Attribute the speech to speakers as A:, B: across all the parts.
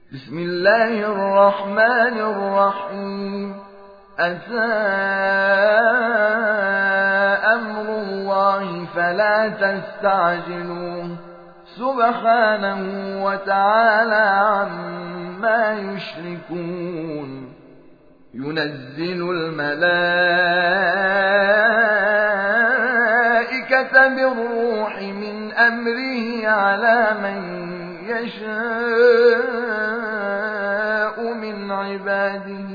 A: بسم الله الرحمن الرحيم. أتى أمر الله فلا تستعجلوه سبحانه وتعالى عما يشركون. ينزل الملائكة بالروح من أمره على من يشاء من عباده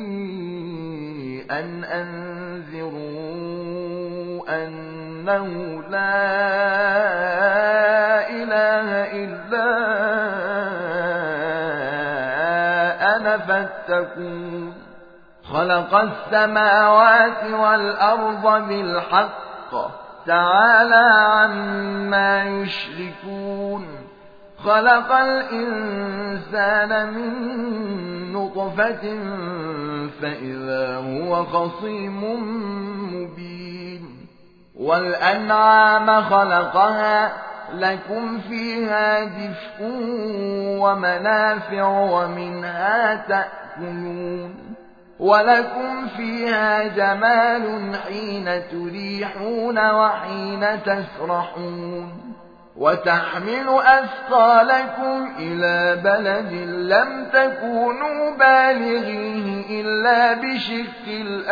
A: أن أنذروا أنه لا إله إلا أنا فاتقون. خلق السماوات والأرض بالحق تعالى عما يشركون. خلق الإنسان من نطفة فإذا هو خصيم مبين. والأنعام خلقها لكم فيها دفء ومنافع ومنها تأكلون. ولكم فيها جمال حين تريحون وحين تسرحون. وتحمل أثقالكم إلى بلد لم تكونوا بالغيه إلا بشق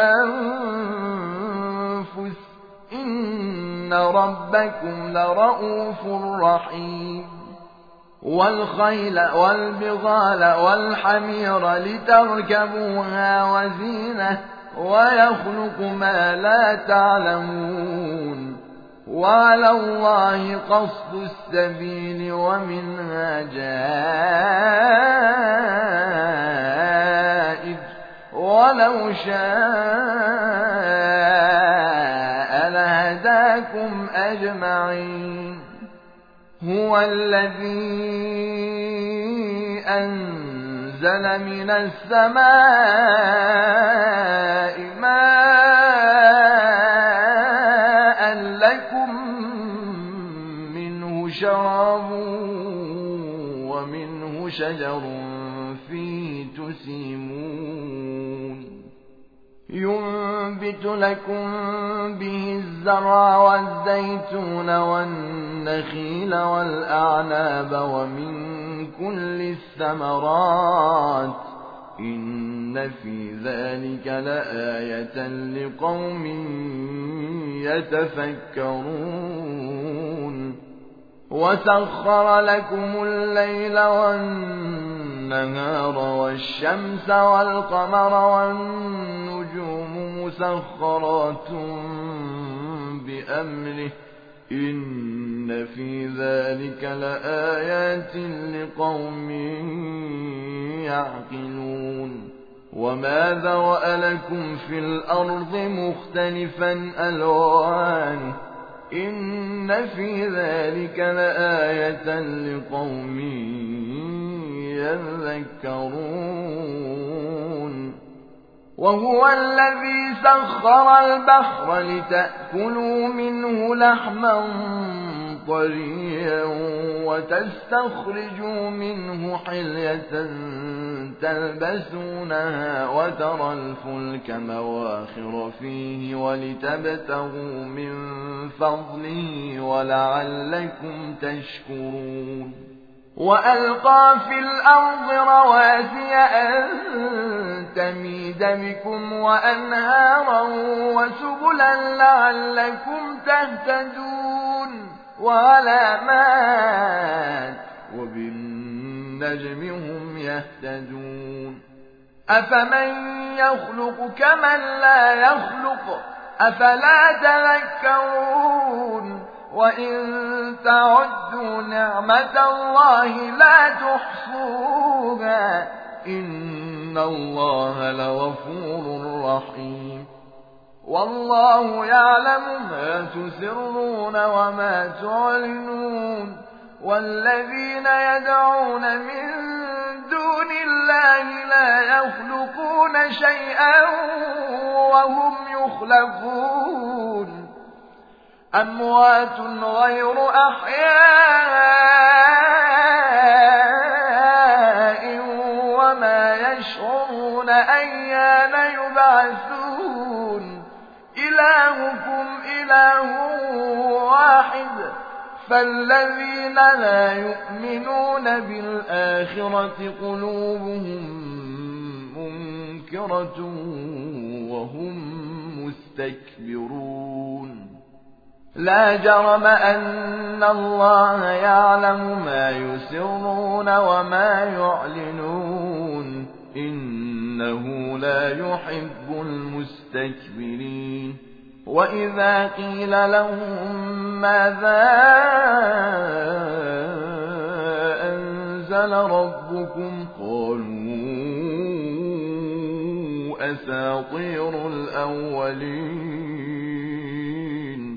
A: الأنفس إن ربكم لرؤوف رحيم. والخيل والبغال والحمير لتركبوها وزينة ويخلق ما لا تعلمون. وعلى الله قصد السبيل ومنها جائر ولو شاء لهداكم أجمعين. هو الذي أنزل من السماء ماء لكم منه شراب ومنه شجر فيه تسيمون. ينبت لكم به الزرع والزيتون والنخيل والأعناب ومن كل الثمرات إن في ذلك لآية لقوم يتفكرون. وسخر لكم الليل والنهار والشمس والقمر والنجوم مسخرات بأمره إن في ذلك لآيات لقوم يعقلون. وما ذرأ لكم في الأرض مختلفا ألوانه إن في ذلك لآية لقوم يذكرون. وهو الذي سخر البحر لتأكلوا منه لحما طريا وتستخرجوا منه حلية تلبسونها وترى الفلك مواخر فيه ولتبتغوا من فضله ولعلكم تشكرون. وألقى في الأرض رواسي أن تميد بكم وأنهارا وسبلا لعلكم تهتدون. وعلامات وبالنجم هم يهتدون. أفمن يخلق كمن لا يخلق أفلا تذكرون. وإن تعدوا نعمة الله لا تحصوها إن الله لغفور رحيم. والله يعلم ما تسرون وما تعلنون. والذين يدعون من دون الله لا يخلقون شيئا وهم يخلقون. أموات غير أحياء وما يشعرون أيان يبعثون إلهكم إله واحد فالذين لا يؤمنون بالآخرة قلوبهم منكرة وهم مستكبرون لا جرم أن الله يعلم ما يسرون وما يعلنون إنه لا يحب المستكبرين وإذا قيل لهم ماذا أنزل ربكم قالوا أساطير الأولين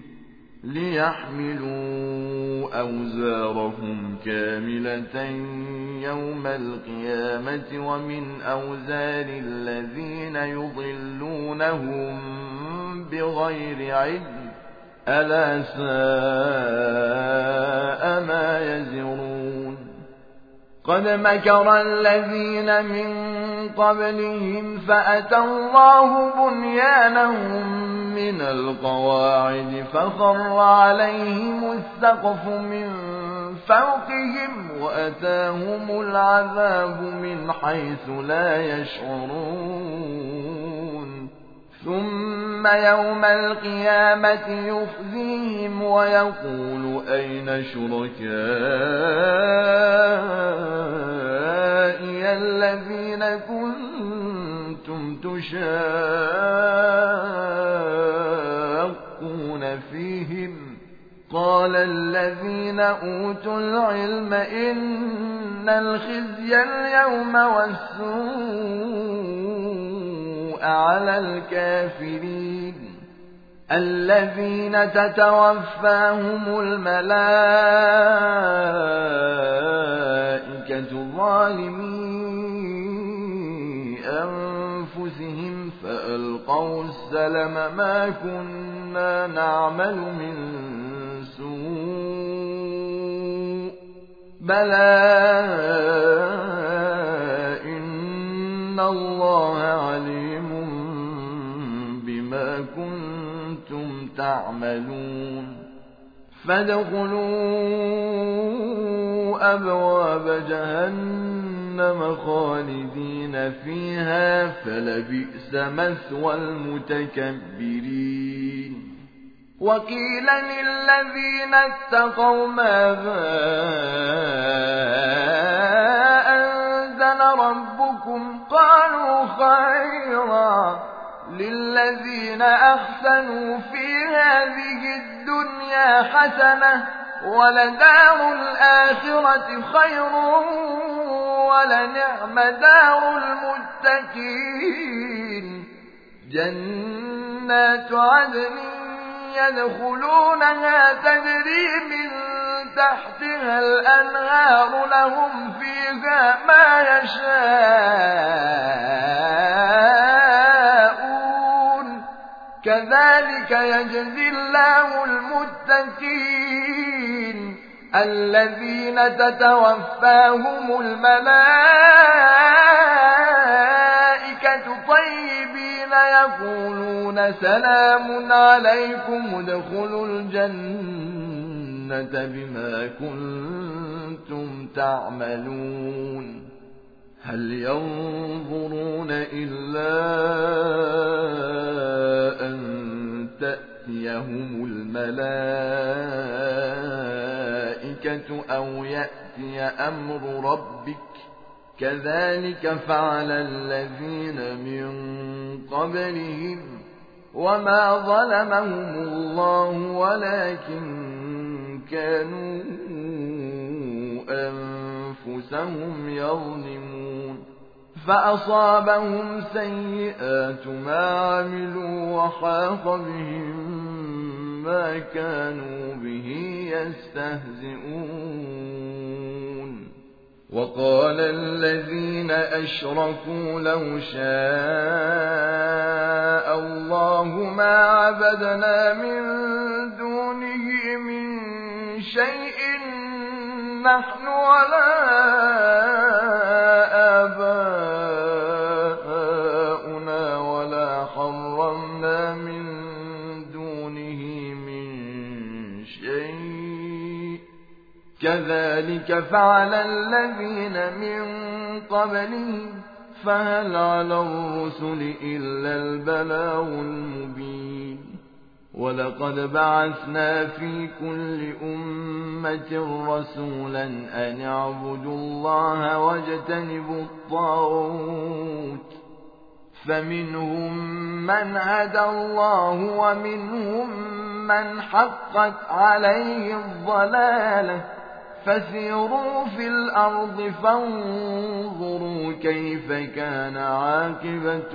A: ليحملوا أوزارهم كاملة يوم القيامة ومن أوزار الذين يضلونهم بغير علم ألا ساء ما يزرون قد مكر الذين من قبلهم فأتى الله بنيانهم من القواعد فخر عليهم السقف من فوقهم وأتاهم العذاب من حيث لا يشعرون ثم يوم القيامة يخزيهم ويقول أين شركائي الذين كنتم تشاقون فيهم قال الذين أوتوا العلم إن الخزي اليوم والسوء على الكافرين الذين تتوفاهم الملائكة ظالمي أنفسهم فألقوا السلم ما كنا نعمل من سوء بلى إن الله عليم بما كنتم تعملون فادخلوا أبواب جهنم خالدين فيها فلبئس مثوى المتكبرين وقيل للذين اتقوا ماذا أنزل ربكم قالوا خيرا للذين أحسنوا في هذه الدنيا حسنة ولدار الآخرة خير ولنعم دار المتقين جنات عدن يدخلونها تجري من تحتها الأنهار لهم فيها ما يشاءون كذلك يجزي الله المتقين الذين تتوفاهم الملائكة طيبين يقولون سلام عليكم ادخلوا الجنة بما كنتم تعملون هل ينظرون إلا أن تأتيهم الملائكة أو يأتي أمر ربك كذلك فعل الذين من قبلهم وما ظلمهم الله ولكن كانوا أنفسهم يظلمون فأصابهم سيئات ما عملوا وحاق بهم ما كانوا به يستهزئون وقال الذين أشركوا لو شاء الله ما عبدنا من دونه من شيء نحن ولا آباؤنا كذلك فعل الذين من قبلهم فهل على الرسل إلا البلاغ المبين ولقد بعثنا في كل أمة رسولا أن اعبدوا الله واجتنبوا الطاغوت فمنهم من هدى الله ومنهم من حقت عليه الضلالة فسيروا في الأرض فانظروا كيف كان عاقبة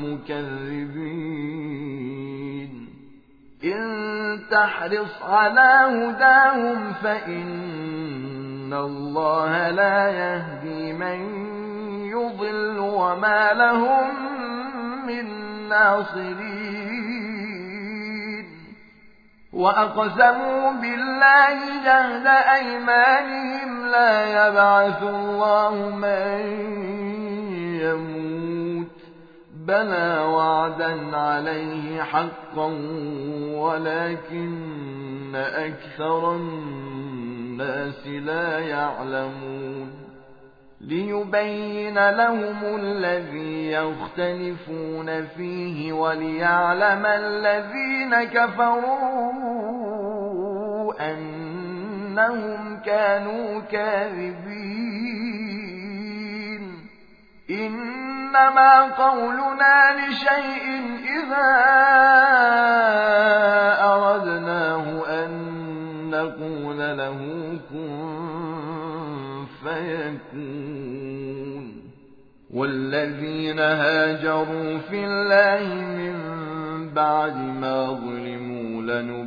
A: المكذبين إن تحرص على هداهم فإن الله لا يهدي من يضل وما لهم من ناصرين وأقسموا بالله جهد أيمانهم لا يبعث الله من يموت بلى وعدا عليه حقا ولكن أكثر الناس لا يعلمون ليبين لهم الذي يختلفون فيه وليعلم الذين كفروا أنهم كانوا كاذبين إنما قولنا لشيء إذا أردناه أن نقول له كن فيكون والذين هاجروا في الله من بعد ما ظلموا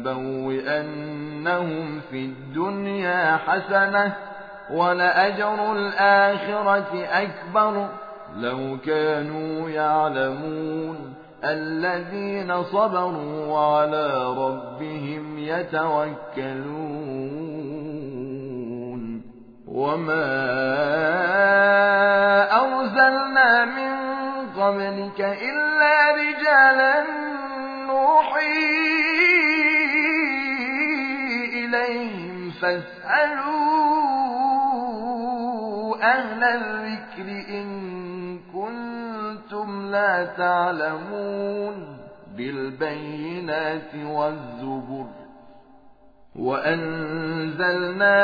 A: لنبوئنهم في الدنيا حسنة ولأجر الآخرة أكبر لو كانوا يعلمون الذين صبروا وعلى ربهم يتوكلون وما أرسلنا من قبلك إلا رجالا نوحي إليهم فاسألوا أهل الذكر إن كنتم لا تعلمون بالبينات والزبر وأنزلنا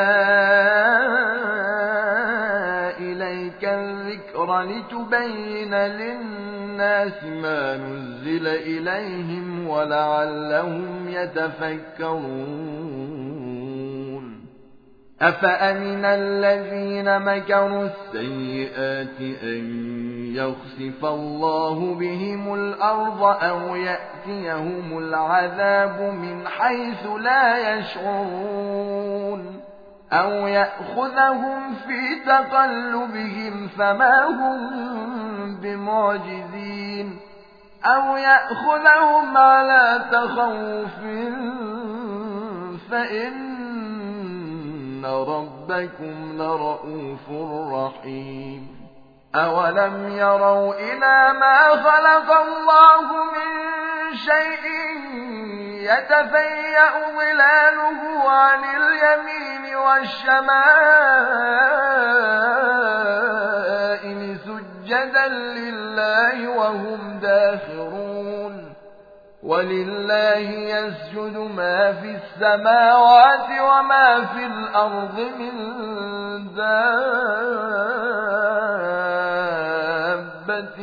A: إليك الذكر لتبين للناس ما نزل إليهم ولعلهم يتفكرون أفأمن الذين مكروا السيئات أن يخسف الله بهم الأرض أو يأتيهم العذاب من حيث لا يشعرون أو يأخذهم في تقلبهم فما هم بمعجزين أو يأخذهم على تخوف فإن ربكم لرؤوف رحيم أولم يروا إلى ما خلق الله من شيء يتفيأ ظلاله عن اليمين والشمائل سجدا لله وهم داخرون ولله يسجد ما في السماوات وما في الأرض من دابة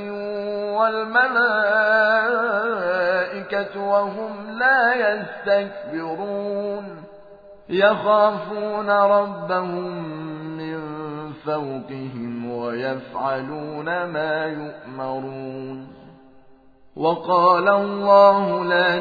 A: والملائكة وهم لا يستكبرون يخافون ربهم من فوقهم ويفعلون ما يؤمرون وقال الله لا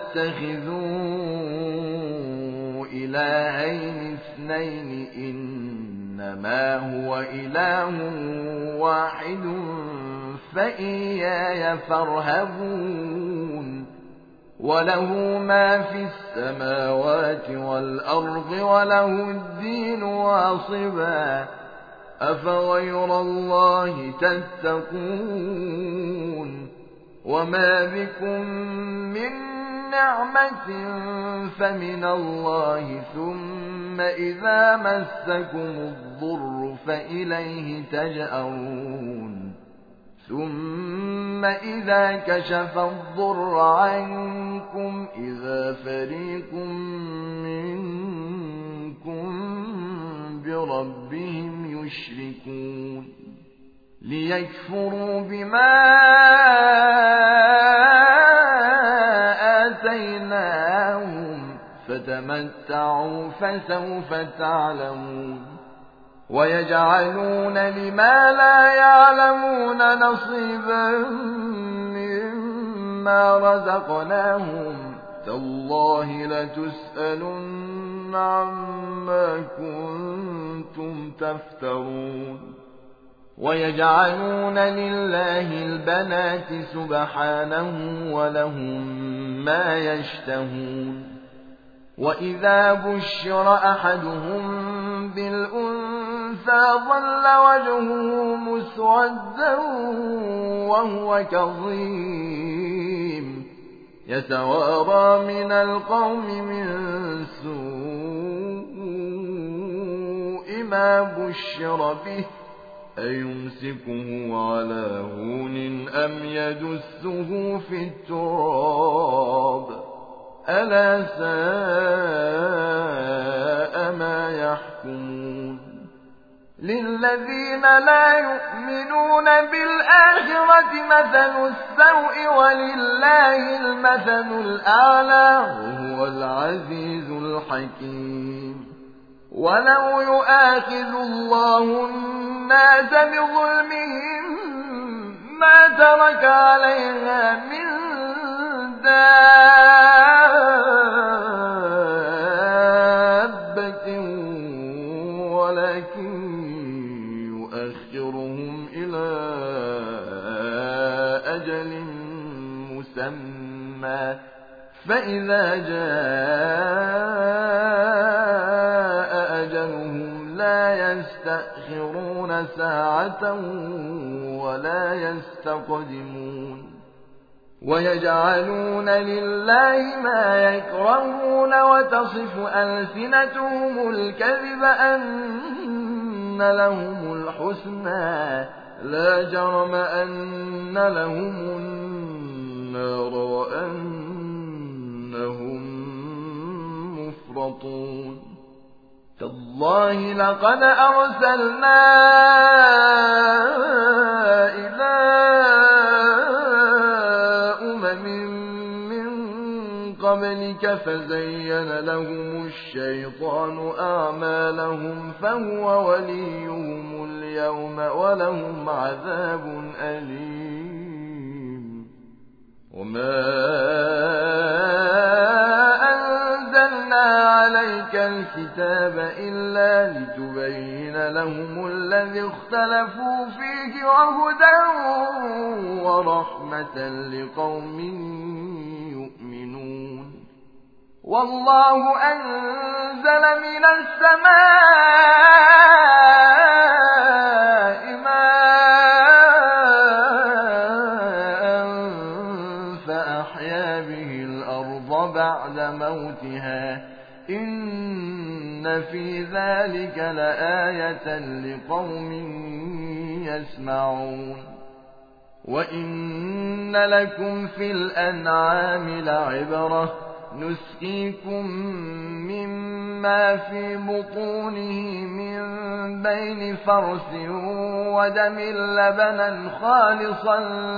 A: تتخذوا إلهين اثنين إنما هو إله واحد فإياي فارهبون وله ما في السماوات والأرض وله الدين واصبا أفغير الله تتقون وما بكم من نعمة فمن الله ثم إذا مسكم الضر فإليه تجأرون ثم إذا كشف الضر عنكم إذا فريق منكم بربهم يشركون ليكفروا بما آتيناهم فتمتعوا فسوف تعلمون ويجعلون لما لا يعلمون نصيبا مما رزقناهم تالله لتسألن عما كنتم تفترون ويجعلون لله البنات سبحانه ولهم ما يشتهون وإذا بشر أحدهم بالأنثى ظل وجهه مسودا وهو كظيم يتوارى من القوم من سوء ما بشر به أيمسكه على هون أم يدسه في التراب ألا ساء ما يحكمون للذين لا يؤمنون بالآخرة مثل السوء ولله المثل الأعلى وهو العزيز الحكيم ولو يؤاخذ الله الناس بظلمهم ما ترك عليها من دابة ولكن يؤخرهم إلى أجل مسمى فإذا جاء أجلهم لا يستأخرون ساعة ولا يستقدمون ويجعلون لله ما يكرهون وتصف ألسنتهم الكذب أن لهم الحسنى لا جرم أن لهم النار وأنهم مفرطون تالله لقد أرسلنا إلى من قبلك فزين لهم الشيطان أعمالهم فهو وليهم اليوم ولهم عذاب أليم وما أنزلنا عليك الكتاب إلا لتبين لهم الذي اختلفوا فيه وهدى ورحمة لقوم يؤمنون والله أنزل من السماء ماء فأحيا به الأرض بعد موتها إن في ذلك لآية لقوم يسمعون وإن لكم في الأنعام لعبرة نسقيكم مما في بطونه من بين فرث ودم لبنا خالصا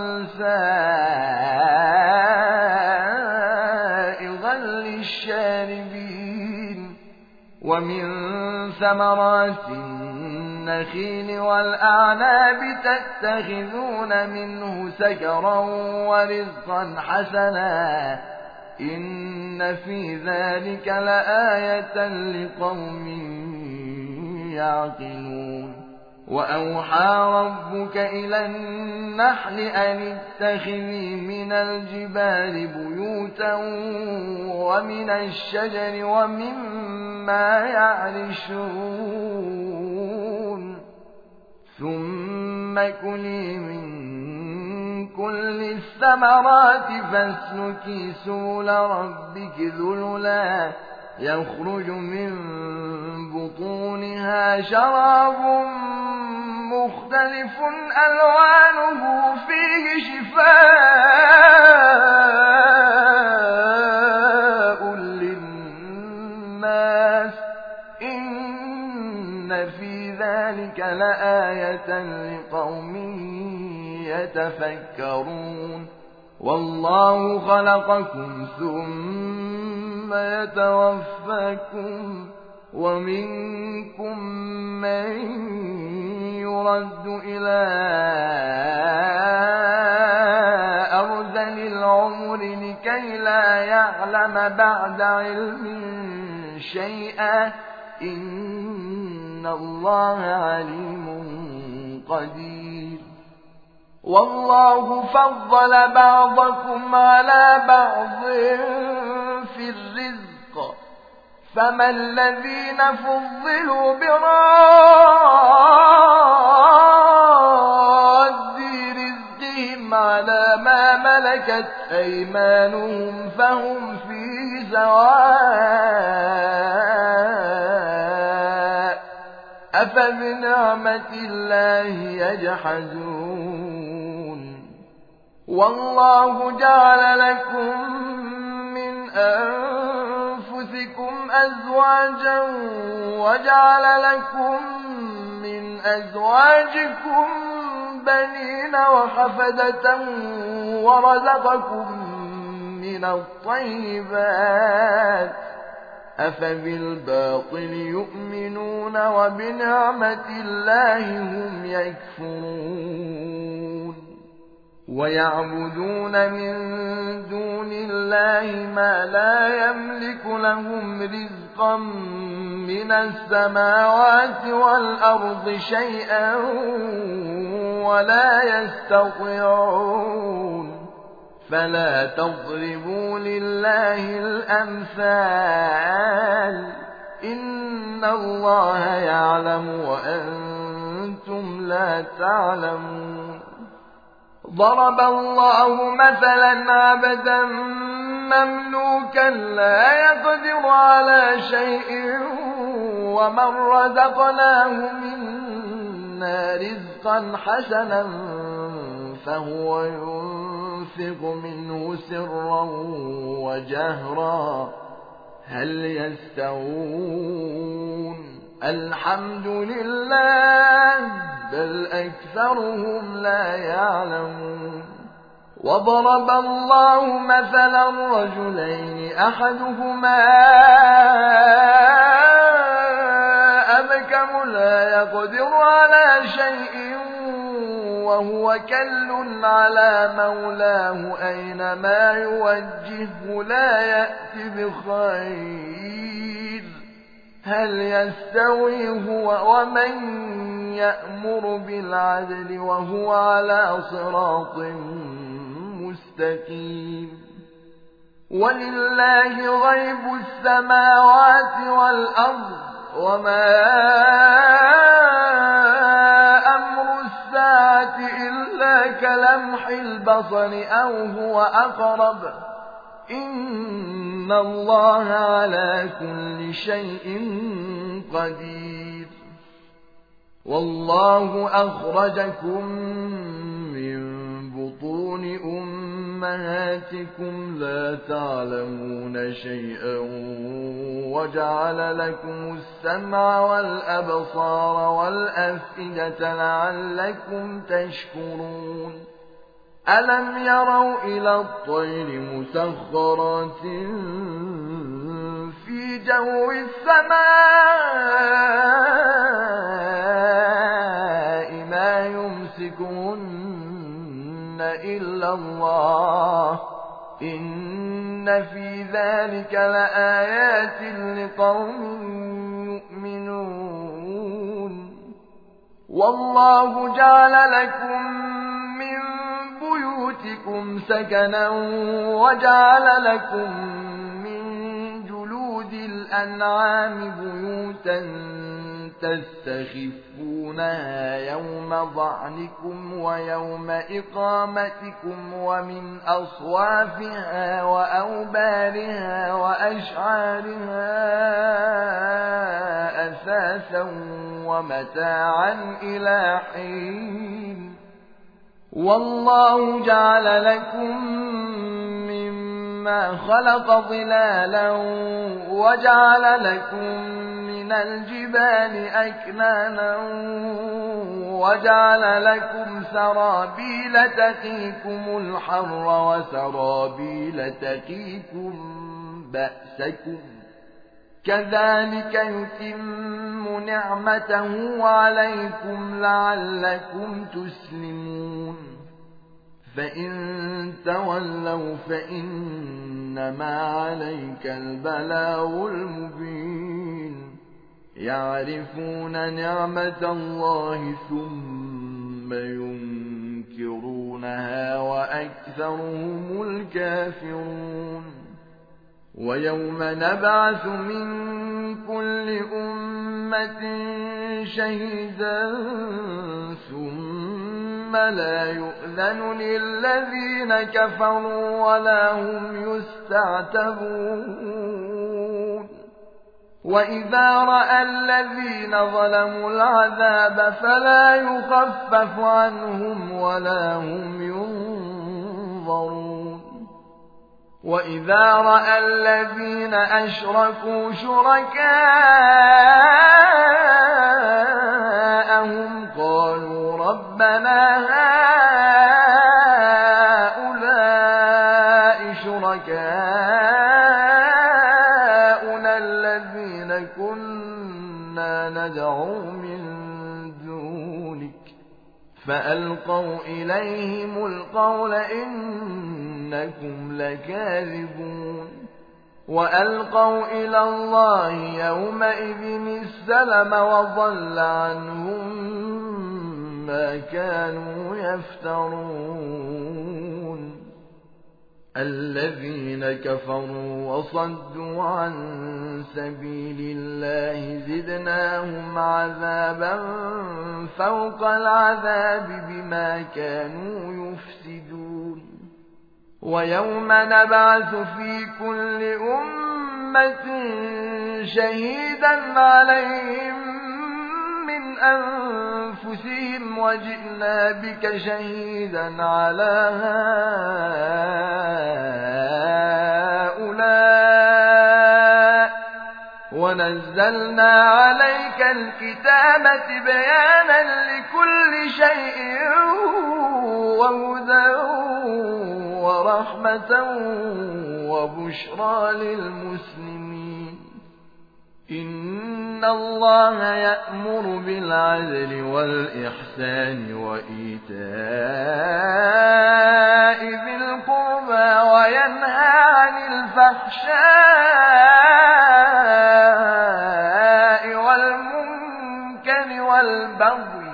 A: سائغا للشاربين ومن ثمرات النخيل والأعناب تتخذون منه سكرا ورزقا حسنا إن في ذلك لآية لقوم يعقلون وأوحى ربك إلى النحل أن اتخذي من الجبال بيوتا ومن الشجر ومما يعرشون ثم كلي من كل الثمرات فاسلكي سبل ربك ذللا يخرج من بطونها شراب مختلف ألوانه فيه شفاء للناس إن في ذلك لآية لقوم يتفكرون والله خلقكم ثم يتوفاكم ومنكم من يرد إلى أرذل العمر لكي لا يعلم بعد علم شيئا إن الله عليم قدير والله فضل بعضكم على بعض في الرزق فما الذين فضلوا براد رزقهم على ما ملكت أيمانهم فهم فيه سواء أفبنعمة الله يجحدون والله جعل لكم من أنفسكم أزواجا وجعل لكم من أزواجكم بنين وحفدة ورزقكم من الطيبات أفبالباطل يؤمنون وبنعمة الله هم يكفرون ويعبدون من دون الله ما لا يملك لهم رزقا من السماوات والأرض شيئا ولا يستطيعون فلا تضربوا لله الأمثال إن الله يعلم وأنتم لا تعلمون ضرب الله مثلا عبدا مملوكا لا يقدر على شيء ومن رزقناه منا رزقا حسنا فهو ينفق منه سرا وجهرا هل يستوون الحمد لله بل أكثرهم لا يعلمون وضرب الله مثلا رجلين أحدهما أبكم لا يقدر على شيء وهو كل على مولاه أينما يوجهه لا يأتي بخير هل يستوي هو ومن يأمر بالعدل وهو على صراط مستقيم ولله غيب السماوات والأرض وما أمر الساعة إلا كلمح البصر أو هو أقرب إن الله على كل شيء قدير والله أخرجكم من بطون أمهاتكم لا تعلمون شيئا وجعل لكم السمع والأبصار والأفئدة لعلكم تشكرون ألم يروا إلى الطير مسخرات في جو السماء ما يمسكهن إلا الله إن في ذلك لآيات لقوم يؤمنون والله جعل لكم من بيوتكم سكنا وجعل لكم من جلود الأنعام بيوتا تستخفونها يوم ظعنكم ويوم إقامتكم ومن أصوافها وأوبارها وأشعارها أثاثا ومتاعا إلى حين والله جعل لكم مما خلق ظلالا وجعل لكم من الجبال أكنانا وجعل لكم سرابيل تقيكم الحر وسرابيل تقيكم بأسكم كذلك يتم نعمته عليكم لعلكم تسلمون فإن تولوا فإنما عليك البلاغ المبين يعرفون نعمة الله ثم ينكرونها وأكثرهم الكافرون ويوم نبعث من كل أمة شهيدا ثم لا يؤذن للذين كفروا ولا هم يستعتبون وإذا رأى الذين ظلموا العذاب فلا يخفف عنهم ولا هم ينظرون وإذا رأى الذين أشركوا شركاءهم قالوا ربنا هؤلاء شركاؤنا الذين كنا ندعو من دونك فألقوا إليهم القول إنكم لكاذبون وألقوا إلى الله يومئذ السلم وضل عنهم ما كانوا يفترون الذين كفروا وصدوا عن سبيل الله زدناهم عذابا فوق العذاب بما كانوا يفسدون ويوم نبعث في كل أمة شهيدا عليهم من أنفسهم وجئنا بك شهيدا على هؤلاء ونزلنا عليك الكتاب بيانا لكل شيء وهدى ورحمة وبشرى للمسلمين إن الله يأمر بالعدل والإحسان وإيتاء ذي القربى وينهى عن الفحشاء والمنكر والبغي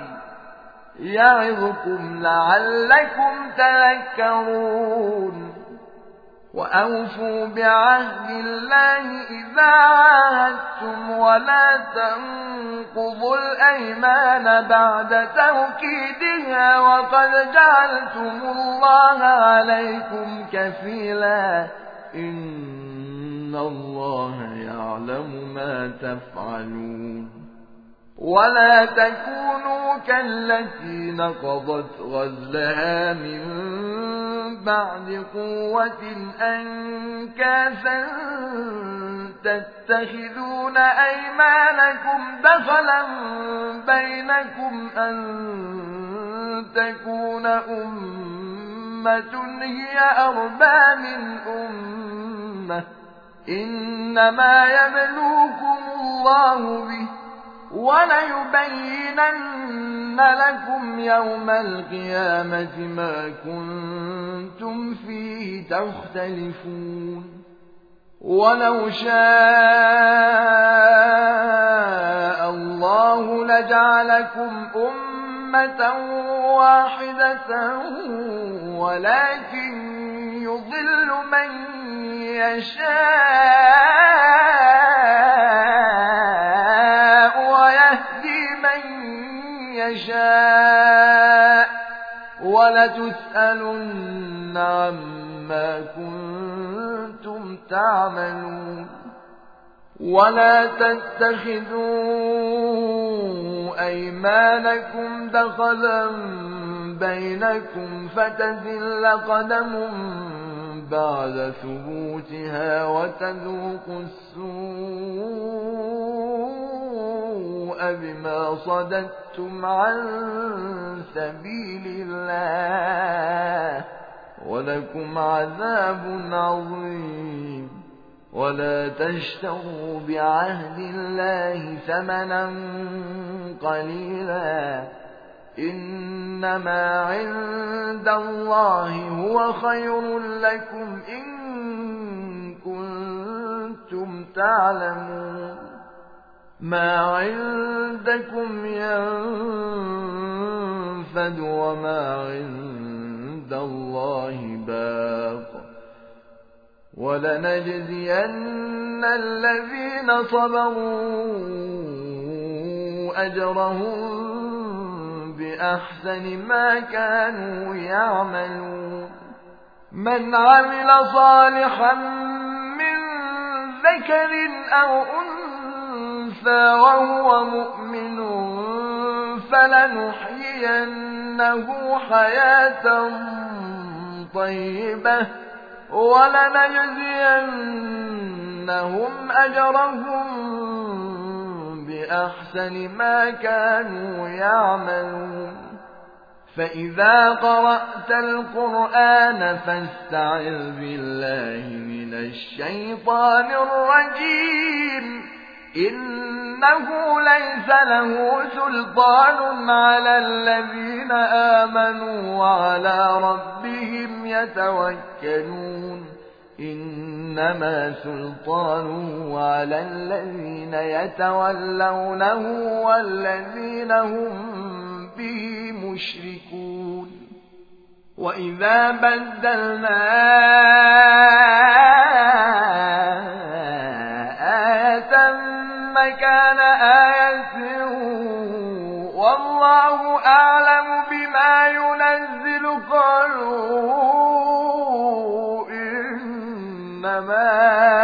A: يعظكم لعلكم تذكرون وأوفوا بعهد الله إذا عاهدتم ولا تنقضوا الأيمان بعد توكيدها وقد جعلتم الله عليكم كفيلا إن الله يعلم ما تفعلون ولا تكونوا كالتي نقضت غزلها من بعد قوة أنكاثا تتخذون أيمانكم دخلا بينكم أن تكون أمة هي أربى من أمة إنما يبلوكم الله به وليبينن لكم يوم القيامة ما كنتم فيه تختلفون ولو شاء الله لجعلكم أمة واحدة ولكن يضل من يشاء ويهدي لتسألن عما كنتم تعملون ولا تتخذوا أيمانكم دخلا بينكم فتزل قدم بعد ثبوتها وتذوقوا السوء بما صددتم عن سبيل الله ولكم عذاب عظيم ولا تشتروا بعهد الله ثمنا قليلا إنما عند الله هو خير لكم إن كنتم تعلمون ما عندكم ينفد وما عند الله باق ولنجزين الذين صبروا أجرهم بأحسن ما كانوا يعملون من عمل صالحا من ذكر أو أنثى وهو مؤمن فلنحيينه حياة طيبة ولنجزينهم أجرهم بأحسن ما كانوا يعملون فإذا قرأت القرآن فاستعذ بالله من الشيطان الرجيم إنه ليس له سلطان على الذين آمنوا وعلى ربهم يتوكلون إنما سلطانه على الذين يتولونه والذين هم به مشركون وإذا بدلنا آية مكان آية والله أعلم بما ينزل قالوا إنما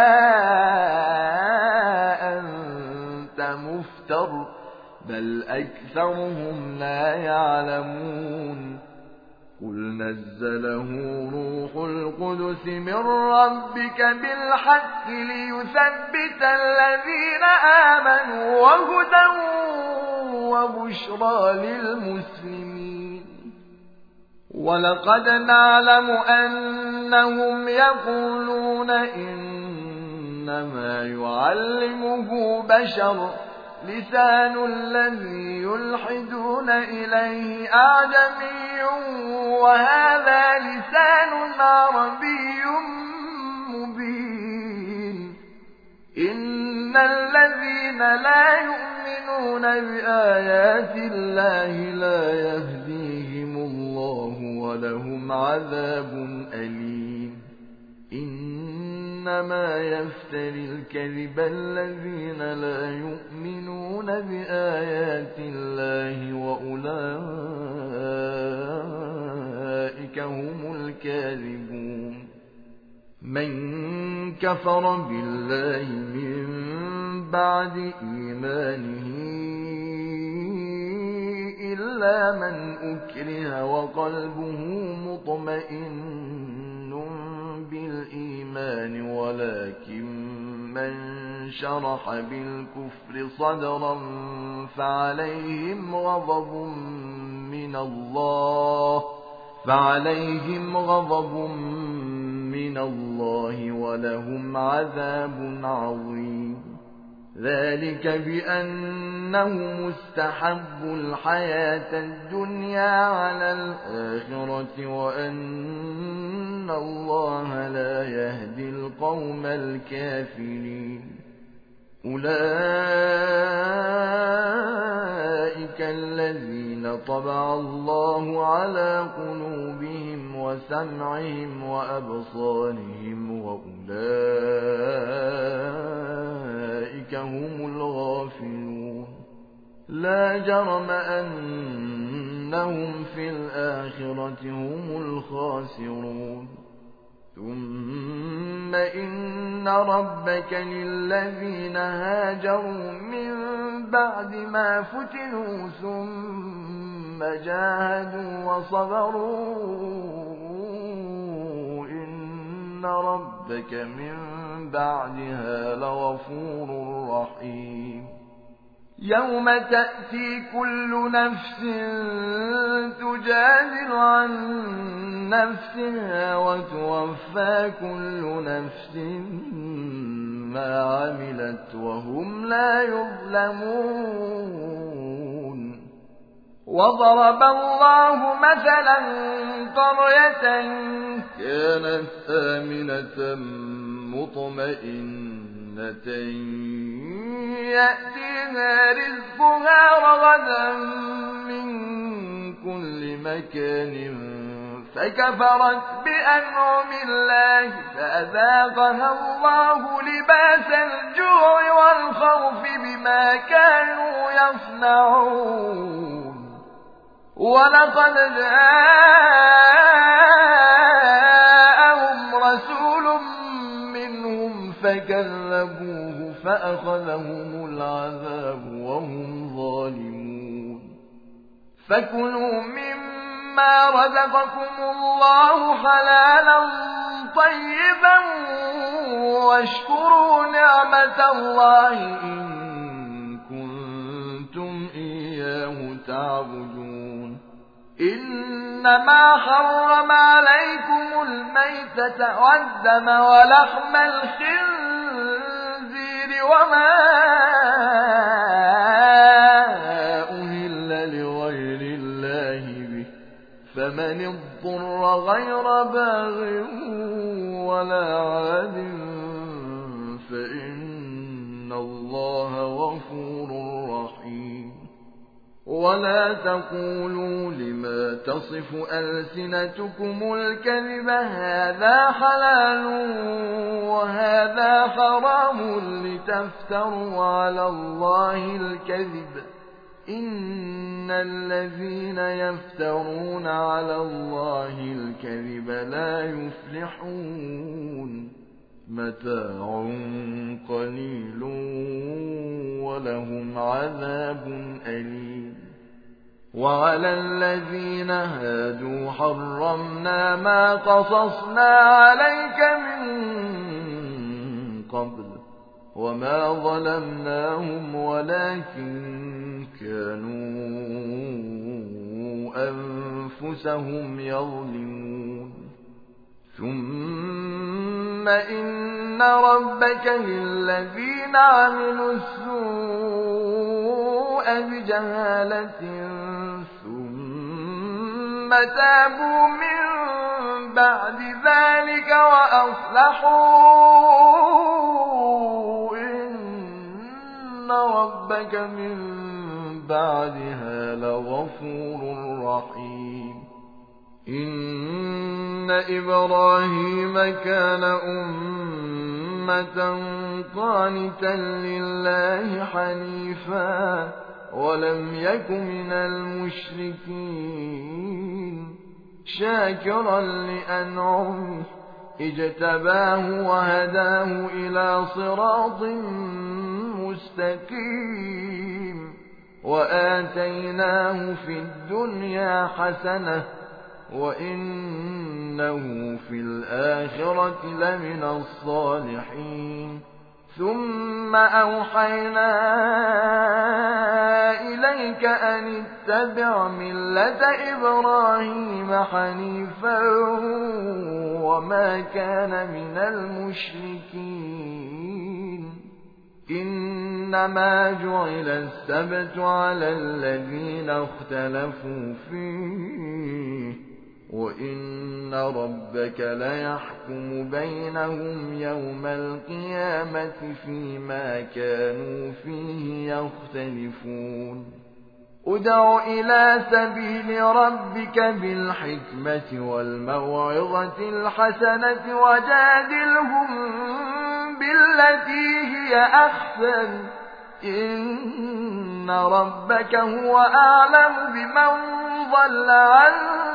A: أنت مفتر بل أكثرهم لا يعلمون قل نزله روح القدس من ربك بالحق ليثبت الذين آمنوا وهدى وبشرى للمسلمين ولقد نعلم أنهم يقولون إنما يعلمه بشر لسان الذي يلحدون إليه أعجمي وهذا لسان عربي مبين إن الذين لا يؤمنون بآيات الله لا يهديهم الله ولهم عذاب أليم إنما يفتري الكذب الذين لا يؤمنون بآيات الله وأولئك هم الكاذبون من كفر بالله من بعد إيمانه إلا من أكره وقلبه مطمئن بالإيمان ولكن من شرح بالكفر صدرا فعليهم غضب من الله ولهم عذاب عظيم ذلك بأنه مستحب الحياة الدنيا على الآخرة وأن الله لا يهدي القوم الكافرين أولئك الذين طبع الله على قلوبهم وسمعهم وأبصارهم وأولئك هم الغافلون لا جرم أن إنهم في الآخرة هم الخاسرون ثم إن ربك للذين هاجروا من بعد ما فتنوا ثم جاهدوا وصبروا إن ربك من بعدها لغفور رحيم يوم تأتي كل نفس تجادل عن نفسها وتوفى كل نفس ما عملت وهم لا يظلمون وضرب الله مثلا قرية كانت آمنة مطمئنة يأتيها رزقها رغدا من كل مكان فكفرت بأنعم الله فأذاقها الله لباس الجوع والخوف بما كانوا يصنعون ولقد جاءهم رسول منهم فكذبوه فأخذهم العذاب وهم ظالمون فكلوا مما رزقكم الله حلالا طيبا واشكروا نعمة الله إن كنتم إياه تعبدون إنما حرم عليكم الميتة والدم ولحم الخنزير وما أهل لغير الله به فمن اضطر غير باغ ولا عاد فإن الله غفور رحيم ولا تقولوا لما تصف ألسنتكم الكذب هذا حلال وهذا حرام لتفتروا على الله الكذب إن الذين يفترون على الله الكذب لا يفلحون متاع قليل ولهم عذاب أليم وعلى الذين هادوا حرمنا ما قصصنا عليك من قبل وما ظلمناهم ولكن كانوا أنفسهم يظلمون ثم إن ربك للذين عملوا السوء بجهالة ثم تابوا من بعد ذلك وأصلحوا إن ربك من بعدها لغفور رحيم إن إبراهيم كان أمة قانتا لله حنيفا ولم يك من المشركين شاكرا لأنعمه اجتباه وهداه إلى صراط مستقيم وآتيناه في الدنيا حسنة وإنه في الآخرة لمن الصالحين ثم أوحينا إليك أن اتبع ملة إبراهيم حنيفا وما كان من المشركين إنما جعل السبت على الذين اختلفوا فيه وإن ربك ليحكم بينهم يوم القيامة فيما كانوا فيه يختلفون ادع إلى سبيل ربك بالحكمة والموعظة الحسنة وجادلهم بالتي هي أحسن إن ربك هو أعلم بمن ضل عن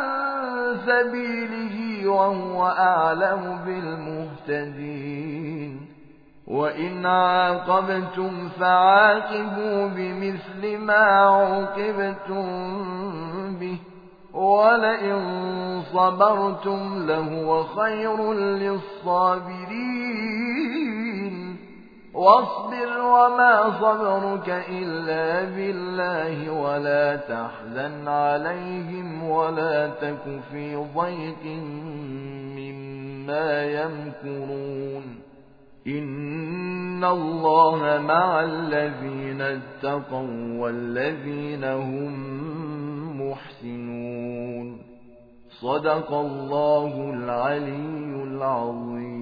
A: سبيله وهو أعلم بالمهتدين وإن عاقبتم فعاقبوا بمثل ما عوقبتم به ولئن صبرتم لهو خير للصابرين واصبر وما صبرك إلا بالله ولا تحزن عليهم ولا تك في ضيق مما يمكرون إن الله مع الذين اتقوا والذين هم محسنون صدق الله العلي العظيم.